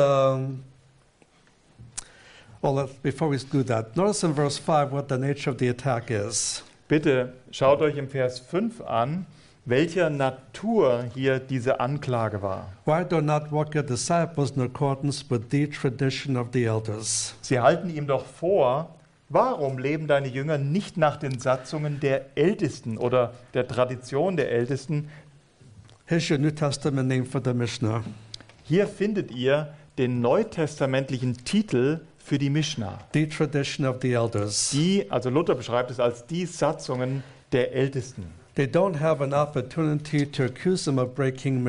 A: before we do that, notice in verse 5 what the nature of the attack is.
B: Bitte schaut euch im Vers 5 an, welcher Natur hier diese Anklage war.
A: Why do not walk your disciples in accordance with the tradition of the elders?
B: Sie halten ihm doch vor, warum leben deine Jünger nicht nach den Satzungen der Ältesten oder der Tradition der Ältesten?
A: Here's your New Testament name for the Mishnah.
B: Hier findet ihr den neutestamentlichen Titel für die Mishnah.
A: The tradition of the elders.
B: Also Luther beschreibt es als die Satzungen der Ältesten.
A: They don't have an opportunity to accuse them of breaking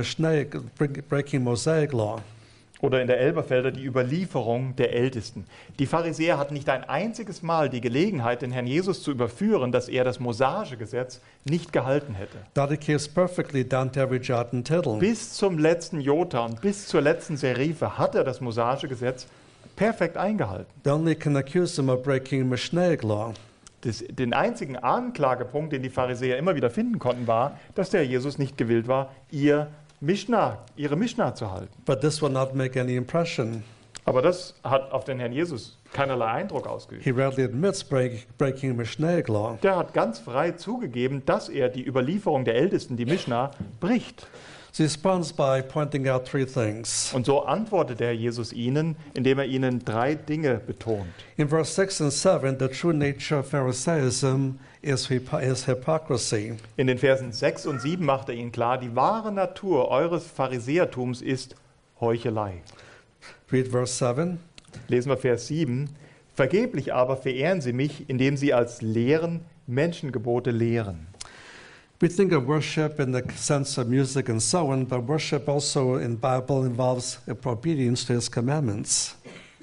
A: Mosaic law.
B: Oder in der Elberfelder die Überlieferung der Ältesten. Die Pharisäer hatten nicht ein einziges Mal die Gelegenheit, den Herrn Jesus zu überführen, dass er das mosaische Gesetz nicht gehalten hätte.
A: That adheres perfectly down to every jot and tittle.
B: Bis zum letzten Jota und bis zur letzten Serife hat er das mosaische Gesetz perfekt eingehalten.
A: They only can accuse them of breaking Mishnaic law.
B: Den einzigen Anklagepunkt, den die Pharisäer immer wieder finden konnten, war, dass der Jesus nicht gewillt war, ihre Mishnah zu halten.
A: But this will not make any impression.
B: Aber das hat auf den Herrn Jesus keinerlei Eindruck ausgeübt.
A: He readily admits breaking Mishnaic law.
B: Der hat ganz frei zugegeben, dass er die Überlieferung der Ältesten, die Mishnah, bricht.
A: So he responds by pointing out 3 things.
B: Und so antwortet der Herr Jesus ihnen, indem er ihnen 3 Dinge betont.
A: In verse 6 and 7, the true nature of Pharisaism is hypocrisy.
B: In den Versen 6 und 7 macht er ihnen klar, die wahre Natur eures Pharisäertums ist Heuchelei.
A: Read verse 7.
B: Lesen wir Vers 7. Vergeblich aber verehren sie mich, indem sie als Lehren Menschengebote lehren.
A: We think of worship in the sense of music and so on, but worship also in Bible involves obedience to His commandments.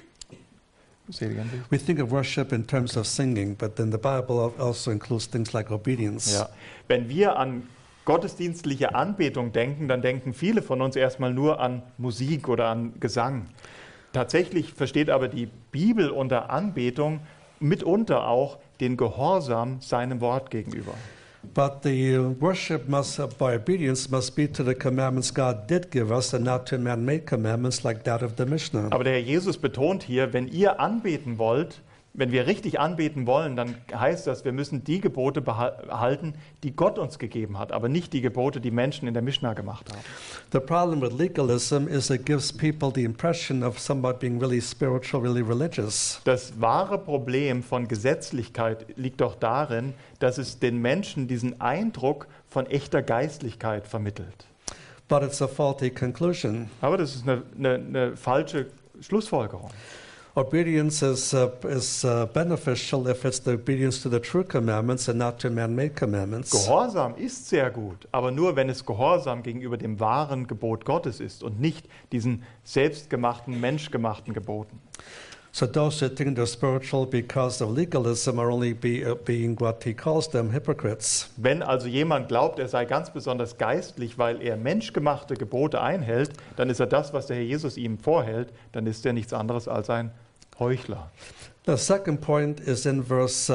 A: We think of worship in terms of singing, but then the Bible also includes things like obedience.
B: Ja. Wenn wir an gottesdienstliche Anbetung denken, dann denken viele von uns erstmal nur an Musik oder an Gesang. Tatsächlich versteht aber die Bibel unter Anbetung mitunter auch den Gehorsam seinem Wort gegenüber.
A: But the worship by obedience must be to the commandments God did give us and not to man-made commandments like that of the Mishnah.
B: Aber der Herr Jesus betont hier, wenn ihr anbeten wollt, wenn wir richtig anbeten wollen, dann heißt das, wir müssen die Gebote behalten, die Gott uns gegeben hat, aber nicht die Gebote, die Menschen in der Mishnah gemacht haben.
A: The problem with legalism is it gives people the impression of somebody being really spiritual, really religious.
B: Das wahre Problem von Gesetzlichkeit liegt doch darin, dass es den Menschen diesen Eindruck von echter Geistlichkeit vermittelt.
A: But it's a faulty conclusion.
B: Aber das ist eine falsche Schlussfolgerung.
A: Obedience is beneficial if it's the obedience to the true commandments and not to man-made commandments.
B: Gehorsam ist sehr gut, aber nur wenn es Gehorsam gegenüber dem wahren Gebot Gottes ist und nicht diesen selbstgemachten, menschgemachten Geboten.
A: So those who think they're spiritual because of legalism are only being what he calls them hypocrites.
B: Wenn also jemand glaubt, er sei ganz besonders geistlich, weil er menschgemachte Gebote einhält, dann ist er das, was der Herr Jesus ihm vorhält, dann ist er nichts anderes als ein Heuchler.
A: The second point is in verse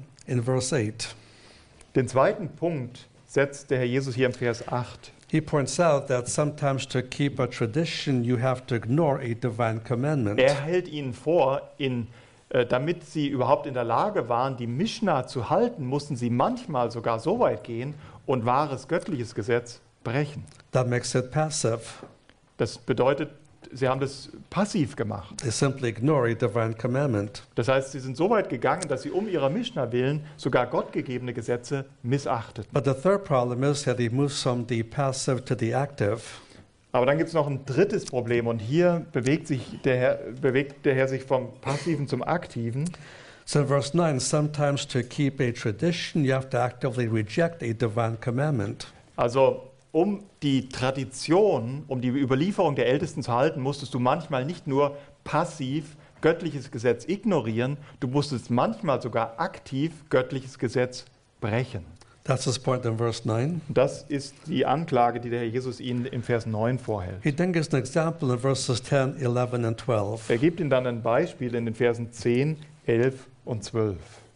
A: 8.
B: Den zweiten Punkt setzt der Herr Jesus hier im Vers 8.
A: He points out that sometimes to keep a tradition you have to ignore a divine commandment.
B: Er hält ihnen vor, damit sie überhaupt in der Lage waren, die Mishnah zu halten, mussten sie manchmal sogar so weit gehen und wahres göttliches Gesetz brechen.
A: That makes it passive.
B: Das bedeutet, sie haben das passiv gemacht.
A: They simply ignore a divine commandment.
B: Das heißt, sie sind so weit gegangen, dass sie um ihrer Mishnah willen sogar gottgegebene Gesetze missachteten.
A: But the third problem is that he moves from the passive to the active.
B: Aber dann gibt es noch ein drittes Problem und hier bewegt der Herr sich vom Passiven zum Aktiven.
A: So in verse 9, sometimes to keep a tradition you have to actively reject a divine commandment.
B: Also um die Tradition, um die Überlieferung der Ältesten zu halten, musstest du manchmal nicht nur passiv göttliches Gesetz ignorieren, du musstest manchmal sogar aktiv göttliches Gesetz brechen.
A: That's his point in verse 9.
B: Das ist die Anklage, die der Herr Jesus ihnen im Vers 9 vorhält.
A: He then gives an example in verses 10, 11 and 12.
B: Er gibt ihnen dann ein Beispiel in den Versen 10, 11 und 12.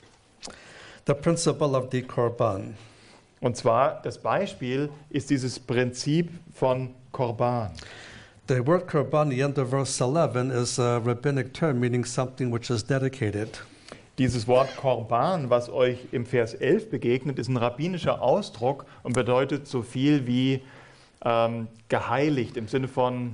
A: The principle of the Korban.
B: Und zwar, das Beispiel ist dieses Prinzip von Korban.
A: The word Korban, the end of verse 11, is a rabbinic term meaning something which is dedicated.
B: Dieses Wort Korban, was euch im Vers 11 begegnet, ist ein rabbinischer Ausdruck und bedeutet so viel wie geheiligt, im Sinne von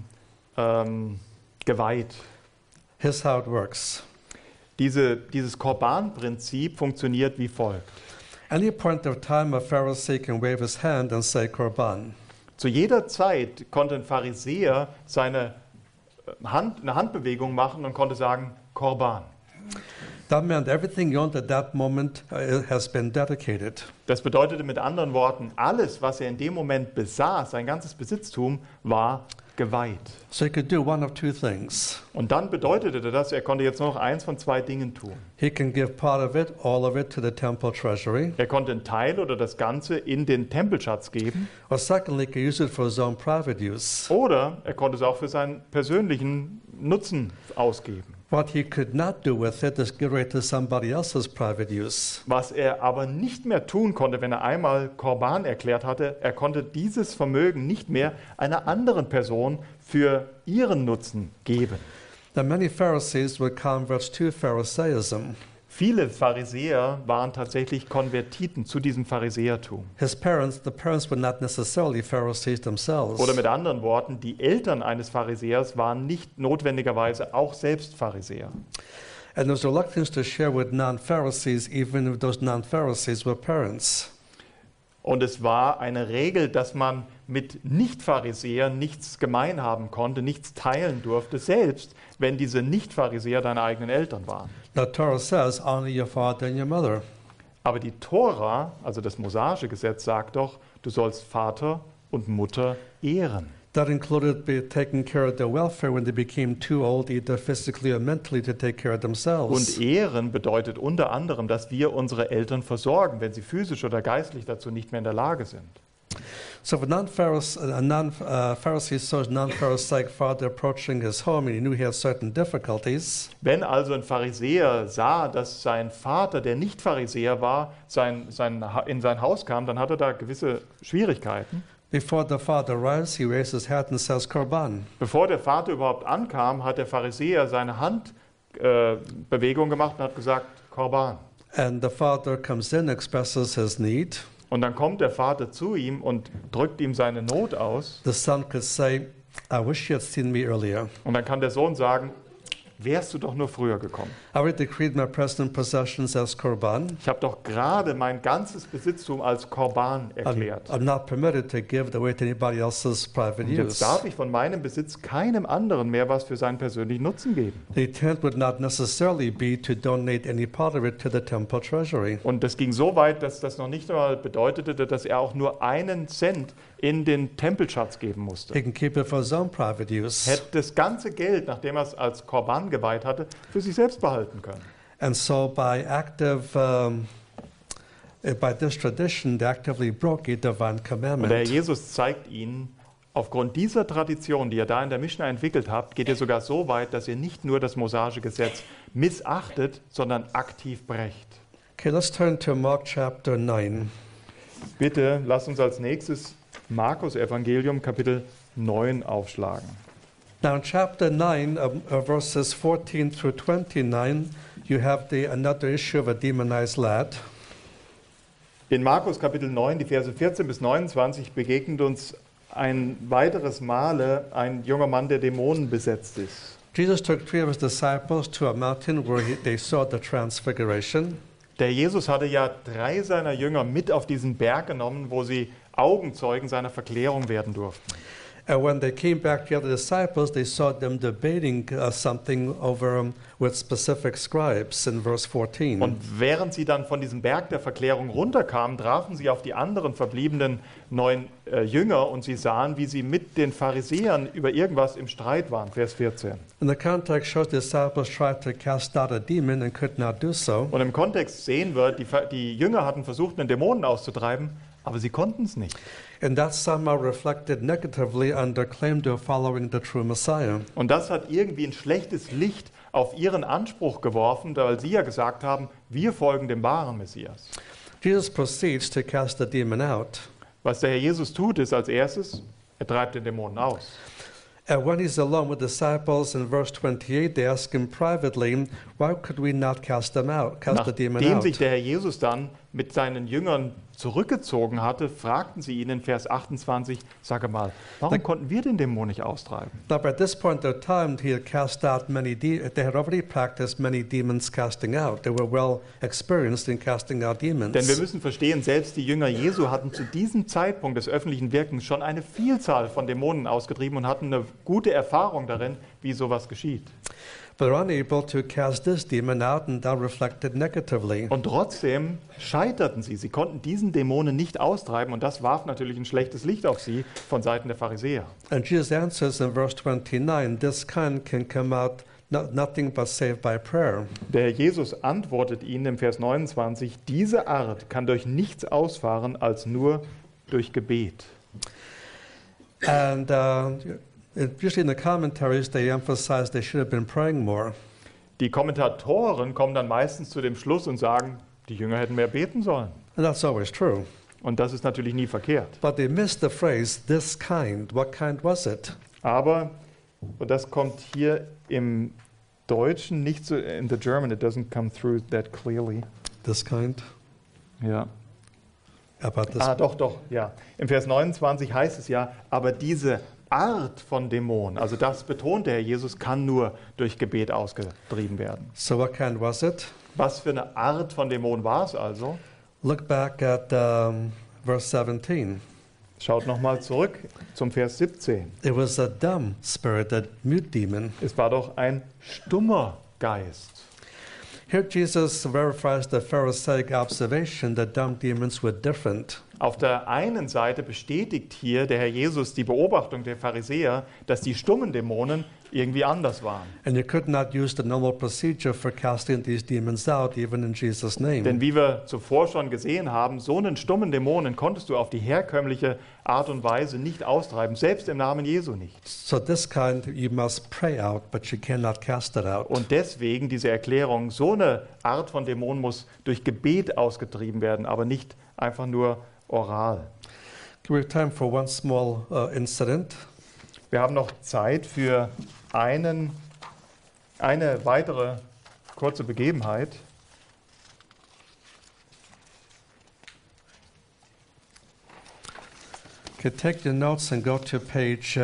B: geweiht.
A: Here's how it works.
B: Dieses Korban-Prinzip funktioniert wie folgt.
A: Any point of time a Pharisee can wave his hand and say Korban.
B: Zu jeder Zeit konnte ein Pharisäer eine Handbewegung machen und konnte sagen, Korban.
A: That meant everything he owned at that moment has been dedicated.
B: Das bedeutete mit anderen Worten, alles, was er in dem Moment besaß, sein ganzes Besitztum, war geweiht.
A: So he could do one of two things.
B: Und dann bedeutete das, er konnte jetzt nur noch eins von zwei Dingen tun.
A: He can give part of it, all of it, to the temple treasury.
B: Er konnte einen Teil oder das Ganze in den Tempelschatz geben.
A: Or secondly, he could use it for his own private use.
B: Oder er konnte es auch für seinen persönlichen Nutzen ausgeben.
A: What he could not do with it is give it to somebody else's private use.
B: Was er aber nicht mehr tun konnte, wenn er einmal Korban erklärt hatte, er konnte dieses Vermögen nicht mehr einer anderen Person für ihren Nutzen geben.
A: The many Pharisees were converts to Pharisaism.
B: Viele Pharisäer waren tatsächlich Konvertiten zu diesem Pharisäertum.
A: The parents were not necessarily Pharisees themselves.
B: Oder mit anderen Worten, die Eltern eines Pharisäers waren nicht notwendigerweise auch selbst Pharisäer.
A: And there was reluctance to share with non-Pharisees, even if those non-Pharisees were parents.
B: Und es war eine Regel, dass man mit Nicht-Pharisäern nichts gemein haben konnte, nichts teilen durfte, selbst wenn diese Nicht-Pharisäer deine eigenen Eltern waren.
A: The Torah says, honor your father and your mother.
B: Aber die Tora, also das mosaische Gesetz, sagt doch, du sollst Vater und Mutter ehren.
A: That included taking care of their welfare when they became too old, either physically or mentally, to take care of themselves.
B: Und ehren bedeutet unter anderem, dass wir unsere Eltern versorgen, wenn sie physisch oder geistlich dazu nicht mehr in der Lage sind.
A: So if a Pharisee saw his non-Pharisaic father approaching his home and he knew he had certain difficulties,
B: Wenn also ein Pharisäer sah, dass sein Vater, der nicht Pharisäer war, in sein Haus kam, dann hatte er da gewisse Schwierigkeiten.
A: before the father arrives, he raises his hand and says, Korban.
B: Bevor der Vater überhaupt ankam, hat der Pharisäer seine Handbewegung gemacht und hat gesagt, Korban.
A: And the father comes in, expresses his need.
B: Und dann kommt der Vater zu ihm und drückt ihm seine Not aus.
A: The son could say, I wish you had seen me earlier.
B: Und dann kann der Sohn sagen, wärst du doch nur früher gekommen.
A: I already decreed my present possessions as Korban.
B: Ich habe doch gerade mein ganzes Besitztum als Korban erklärt.
A: I'm not permitted to give it away to anybody else's private
B: Und jetzt
A: use.
B: darf ich von meinem Besitz keinem anderen mehr was für seinen persönlichen Nutzen geben.
A: The intent would not necessarily be to donate any part of it to the temple treasury.
B: Und das ging so weit, dass das noch nicht einmal bedeutete, dass er auch nur einen Cent in den Tempelschatz geben musste.
A: He can keep it for his own private use.
B: Hätte das ganze Geld, nachdem er es als Korban geweiht hatte, für sich selbst behalten können.
A: And so by this tradition, they actively broke a divine
B: Und der Herr
A: commandment.
B: Jesus zeigt ihnen, aufgrund dieser Tradition, die ihr da in der Mishnah entwickelt habt, geht ihr sogar so weit, dass ihr nicht nur das mosaische Gesetz missachtet, sondern aktiv brecht.
A: Okay, let's turn to Mark chapter 9.
B: Bitte lasst uns als nächstes Markus Evangelium Kapitel 9 aufschlagen.
A: Now in chapter 9, verses 14 through 29, you have another issue of a demonized lad.
B: In Markus Kapitel 9, die Verse 14 bis 29, begegnet uns ein weiteres Male ein junger Mann, der Dämonen besetzt ist.
A: Jesus took 3 of his disciples to a mountain where they saw the transfiguration.
B: Der Jesus hatte ja 3 seiner Jünger mit auf diesen Berg genommen, wo sie Augenzeugen seiner Verklärung werden durften.
A: And when they came back to the other disciples, they saw them debating something over with specific scribes in verse 14.
B: Und während sie dann von diesem Berg der Verklärung runterkamen, trafen sie auf die anderen verbliebenen 9 Jünger und sie sahen, wie sie mit den Pharisäern über irgendwas im Streit waren. Vers 14.
A: And the context shows the disciples tried to cast out a demon and could not do so.
B: Und im Kontext sehen wir, die Jünger hatten versucht, einen Dämonen auszutreiben, aber sie konnten es nicht.
A: And that somehow reflected negatively on their claim to following the true Messiah.
B: Und das hat irgendwie ein schlechtes Licht auf ihren Anspruch geworfen, weil sie ja gesagt haben, wir folgen dem wahren Messias.
A: Jesus proceeds to cast the demon out.
B: Was der Herr Jesus tut, ist als erstes, er treibt den Dämonen aus.
A: And when he's alone with disciples in verse 28, they ask him privately, why could we not cast the demon
B: Nachdem
A: out?
B: sich der Herr Jesus dann mit seinen Jüngern zurückgezogen hatte, fragten sie ihn in Vers 28, sage mal, warum konnten wir den Dämon nicht austreiben?
A: Now, by this point in time, he had cast out they had already practiced many demons casting out. They were well experienced in casting out demons.
B: Denn wir müssen verstehen, selbst die Jünger Jesu hatten zu diesem Zeitpunkt des öffentlichen Wirkens schon eine Vielzahl von Dämonen ausgetrieben und hatten eine gute Erfahrung darin, wie sowas geschieht.
A: But they're unable to cast this demon out, and that reflected negatively.
B: Und trotzdem scheiterten sie. Sie konnten diesen Dämonen nicht austreiben und das warf natürlich ein schlechtes Licht auf sie von Seiten der Pharisäer.
A: And Jesus answers in verse 29, this kind can come out nothing but saved by prayer.
B: Der Herr Jesus antwortet ihnen im Vers 29, diese Art kann durch nichts ausfahren als nur durch Gebet.
A: And usually in the commentaries, they emphasize they should have been praying more.
B: Die Kommentatoren kommen dann meistens zu dem Schluss und sagen, die Jünger hätten mehr beten sollen.
A: And that's always true.
B: Und das ist natürlich nie verkehrt.
A: But they missed the phrase, this kind. What kind was it?
B: Aber, und das kommt hier im Deutschen nicht so, in the German, it doesn't come through that clearly.
A: This kind?
B: Ja.
A: About this?
B: Doch, ja. Im Vers 29 heißt es ja, aber diese Art von Dämon, also das betont der Herr Jesus, kann nur durch Gebet ausgetrieben werden.
A: So what kind was it?
B: Was für eine Art von Dämon war es also?
A: Look back at verse 17.
B: Schaut nochmal zurück zum Vers 17.
A: It was a dumb spirit, a mute demon.
B: Es war doch ein stummer Geist.
A: Here Jesus verifies the Pharisaic observation that dumb demons were different.
B: Auf der einen Seite bestätigt hier der Herr Jesus die Beobachtung der Pharisäer, dass die stummen Dämonen irgendwie anders waren.
A: And you could not use the normal procedure for casting these demons out, even in Jesus' name.
B: Denn wie wir zuvor schon gesehen haben, so einen stummen Dämonen konntest du auf die herkömmliche Art und Weise nicht austreiben, selbst im Namen Jesu nicht.
A: So this kind you must pray out, but you cannot cast it out.
B: Und deswegen diese Erklärung, so eine Art von Dämon muss durch Gebet ausgetrieben werden, aber nicht einfach nur oral.
A: We have time for one small incident.
B: Wir haben noch Zeit für eine weitere kurze Begebenheit.
A: Okay, take your notes and go to page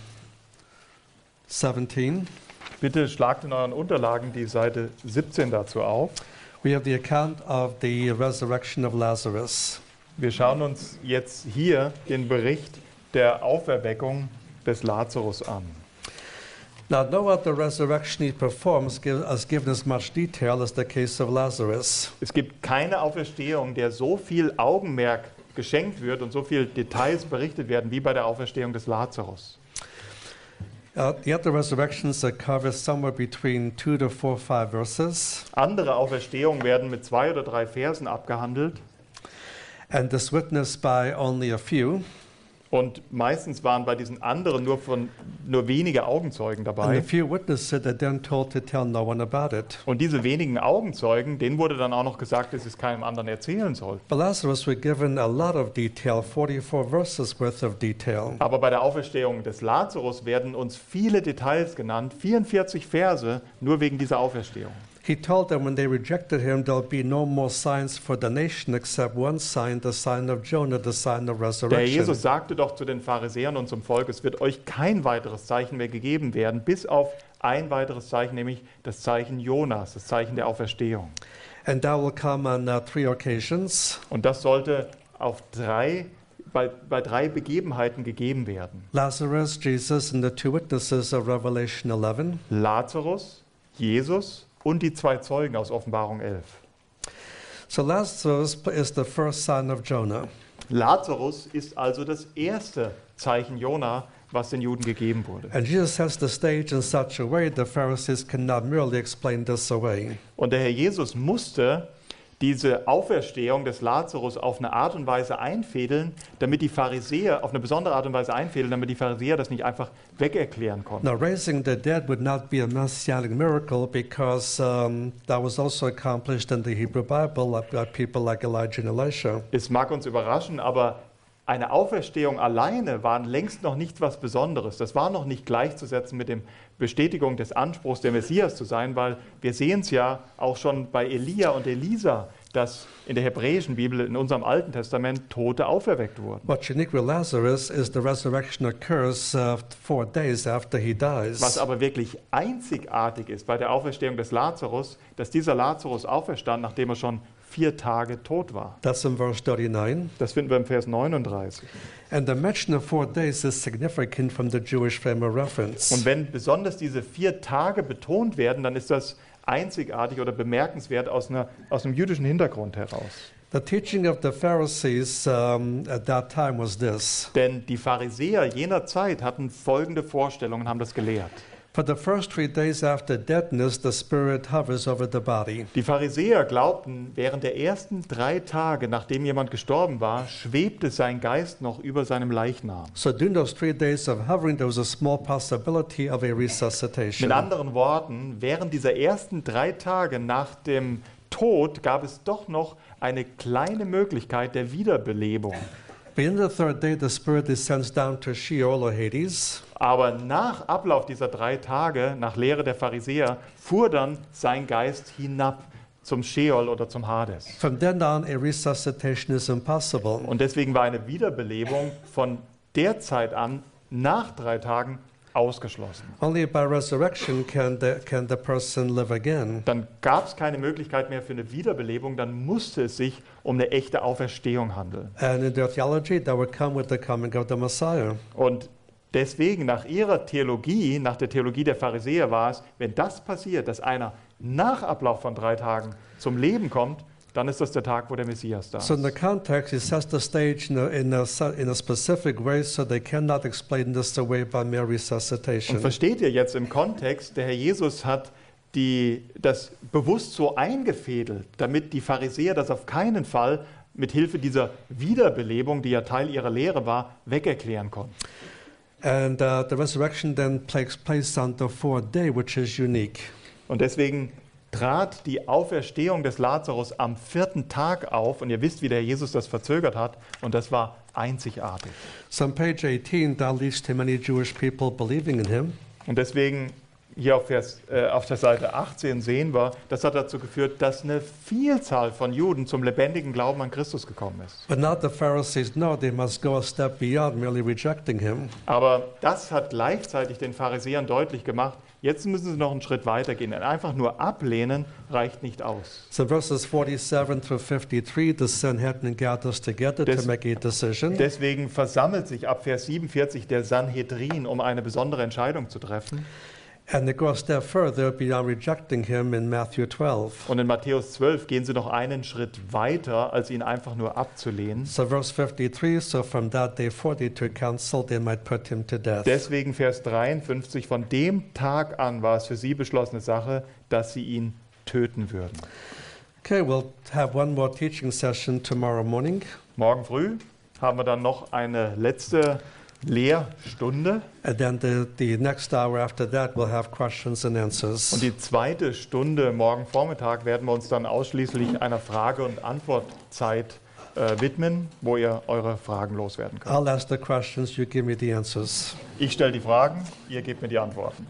A: 17.
B: Bitte schlagt in euren Unterlagen die Seite 17 dazu auf.
A: We have the account of the resurrection of Lazarus.
B: Wir schauen uns jetzt hier den Bericht der Auferweckung des Lazarus an.
A: Now, no other resurrection he performs has given as much detail as the case of Lazarus.
B: Es gibt keine Auferstehung, der so viel Augenmerk geschenkt wird und so viel Details berichtet werden wie bei der Auferstehung des Lazarus.
A: The other resurrections are covered somewhere between 2 to 4, 5 verses.
B: Andere Auferstehungen werden mit 2 oder 3 Versen abgehandelt.
A: And is witnessed by only a few.
B: Und meistens waren bei diesen anderen nur wenige Augenzeugen
A: And the
B: dabei.
A: few witnesses are then told to tell no one about it.
B: Und diese wenigen Augenzeugen, denen wurde dann auch noch gesagt, dass es keinem anderen erzählen soll.
A: But Lazarus were given a lot of detail, 44 verses worth of detail.
B: Aber bei der Auferstehung des Lazarus werden uns viele Details genannt, 44 Verse, nur wegen dieser Auferstehung.
A: He told them when they rejected him, there'll be no more signs for the nation except one sign, the sign of Jonah, the sign of
B: Der Herr
A: resurrection.
B: Jesus sagte doch zu den Pharisäern und zum Volk, es wird euch kein weiteres Zeichen mehr gegeben werden, bis auf ein weiteres Zeichen, nämlich das Zeichen Jonas, das Zeichen der Auferstehung.
A: And that will come on 3 occasions.
B: Und das sollte bei 3 Begebenheiten gegeben werden.
A: Lazarus, Jesus, and the 2 witnesses of Revelation 11.
B: Lazarus, Jesus und die 2 Zeugen aus Offenbarung 11.
A: So Lazarus is the first son of Jonah.
B: Lazarus ist also das erste Zeichen Jona, was den Juden gegeben wurde.
A: And Jesus sets the stage in such a way the Pharisees cannot merely explain this away.
B: Und der Herr Jesus musste diese Auferstehung des Lazarus auf eine Art und Weise einfädeln, damit die Pharisäer, auf eine besondere Art und Weise einfädeln, damit die Pharisäer das nicht einfach wegerklären konnten.
A: Now, raising the dead would not be a messianic miracle because that was also accomplished in the Hebrew Bible by people like Elijah and Elisha.
B: Es mag uns überraschen, aber eine Auferstehung alleine war längst noch nicht was Besonderes. Das war noch nicht gleichzusetzen mit der Bestätigung des Anspruchs, der Messias zu sein, weil wir sehen es ja auch schon bei Elia und Elisa, dass in der hebräischen Bibel, in unserem Alten Testament, Tote auferweckt wurden.
A: What's unique with Lazarus is the resurrection occurs 4 days after he dies.
B: Was aber wirklich einzigartig ist bei der Auferstehung des Lazarus, dass dieser Lazarus auferstand, nachdem er schon 4 Tage tot war.
A: That's in verse 39.
B: Das finden wir im Vers 39.
A: And the mention of 4 days is significant from the Jewish frame of reference.
B: Und wenn besonders diese 4 Tage betont werden, dann ist das einzigartig oder bemerkenswert aus einem jüdischen Hintergrund heraus.
A: The teaching of the Pharisees at that time was this.
B: Denn die Pharisäer jener Zeit hatten folgende Vorstellungen, haben das gelehrt.
A: For the first 3 days after deadness, the spirit hovers over the body.
B: Die Pharisäer glaubten, während der ersten 3 Tage, nachdem jemand gestorben war, schwebte sein Geist noch über seinem Leichnam.
A: So during those 3 days of hovering, there was a small possibility of a resuscitation.
B: Mit anderen Worten, während dieser ersten 3 Tage nach dem Tod gab es doch noch eine kleine Möglichkeit der Wiederbelebung.
A: But in the 3rd day, the spirit descends down to Sheol or Hades.
B: Aber nach Ablauf dieser 3 Tage, nach Lehre der Pharisäer, fuhr dann sein Geist hinab zum Sheol oder zum Hades.
A: From then on, a resuscitation is impossible.
B: Und deswegen war eine Wiederbelebung von der Zeit an, nach 3 Tagen, ausgeschlossen.
A: Only by resurrection can the person live again.
B: Dann gab es keine Möglichkeit mehr für eine Wiederbelebung, dann musste es sich um eine echte Auferstehung handeln.
A: And in their theology, that would come with the coming of the Messiah.
B: Und deswegen, nach ihrer Theologie, nach der Theologie der Pharisäer war es, wenn das passiert, dass einer nach Ablauf von 3 Tagen zum Leben kommt, dann ist das der Tag, wo der Messias da ist.
A: So in the context, he sets the stage in a specific way, so they cannot explain this away by mere
B: Und
A: resuscitation.
B: versteht ihr jetzt im Kontext, der Herr Jesus hat das bewusst so eingefädelt, damit die Pharisäer das auf keinen Fall mit Hilfe dieser Wiederbelebung, die ja Teil ihrer Lehre war, wegerklären konnten.
A: And the resurrection then takes place on the fourth day, which is unique.
B: Und deswegen trat die Auferstehung des Lazarus am 4. Tag auf. Und ihr wisst, wie der Herr Jesus das verzögert hat. Und das war einzigartig.
A: So on page 18, that leads to many Jewish people believing in him.
B: Und deswegen hier auf der Seite 18 sehen wir, das hat dazu geführt, dass eine Vielzahl von Juden zum lebendigen Glauben an Christus gekommen ist.
A: But now the Pharisees know they must go a step beyond merely rejecting him.
B: Aber das hat gleichzeitig den Pharisäern deutlich gemacht, jetzt müssen sie noch einen Schritt weiter gehen. Einfach nur ablehnen reicht nicht aus.
A: So verses 47 through 53, the Sanhedrin gathers together to make a decision.
B: Deswegen versammelt sich ab Vers 47 der Sanhedrin, um eine besondere Entscheidung zu treffen.
A: And they go a step further beyond rejecting him in Matthew 12.
B: Und in Matthäus 12 gehen sie noch einen Schritt weiter, als ihn einfach nur abzulehnen.
A: So verse 53, so from that day forth they took counsel, they might put him to death.
B: Deswegen Vers 53, von dem Tag an war es für sie beschlossene Sache, dass sie ihn töten würden.
A: Okay, we'll have one more teaching session tomorrow morning.
B: Morgen früh haben wir dann noch eine letzte Lehrstunde.
A: And then the next hour after that, we'll have questions and answers.
B: Und die zweite Stunde morgen Vormittag werden wir uns dann ausschließlich einer Frage- und Antwortzeit widmen, wo ihr eure Fragen loswerden könnt.
A: I'll ask the questions, you give me the answers.
B: Ich stelle die Fragen, ihr gebt mir die Antworten.